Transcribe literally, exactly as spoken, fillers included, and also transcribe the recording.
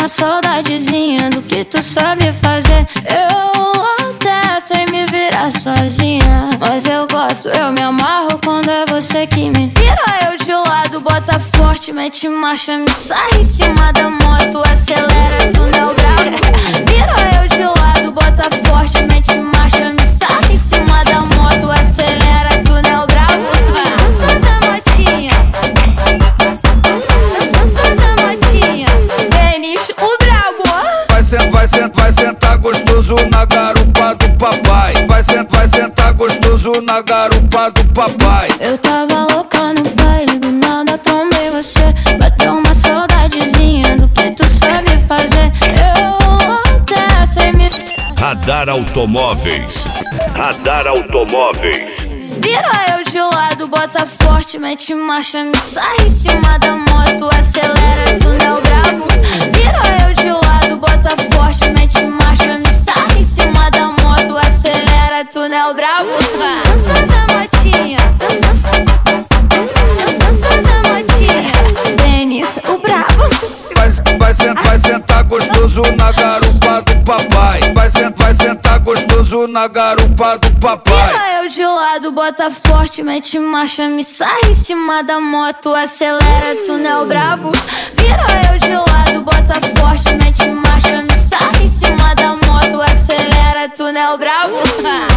uma saudadezinha do que tu sabe fazer. Eu até sei me virar sozinha, mas eu gosto, eu me amarro quando é você que me vira eu de lado, bota forte, mete marcha, me sarra em cima da moto, acelera, tu não é bravo. Vira eu de lado, bota forte, mete marcha, me sarra em cima da moto, acelera, tu não é bravo. Eu sou da motinha, eu sou só da motinha, Denis, o brabo. Vai sentar, vai sentar, vai sentar gostoso na garupa do papai. Vai sentar, vai sentar gostoso na garupa do papai. Eu tava louca no baile, do nada trombei você. Bateu uma saudadezinha do que tu sabe fazer. Eu até sei me virar. Radar Automóveis. Radar Automóveis. Vira eu de lado, bota forte, mete marcha, me sarra em cima da moto, acelera, tu não é brabo. Vira eu de lado, bota forte, mete marcha, me sarra em cima da moto, acelera, tu não é brabo. Eu sou da motinha, eu sou só, eu sou só da motinha, Denis, o brabo. Vai, vai sentar, vai sentar gostoso na garupa do papai. Vai sentar, vai sentar gostoso na garupa do papai. Vira eu de lado, bota forte, mete marcha, me sarra em cima da moto, acelera, tu não é o brabo. Vira eu de lado, bota forte, mete marcha, me sarra em cima da moto, acelera, tu não é o brabo.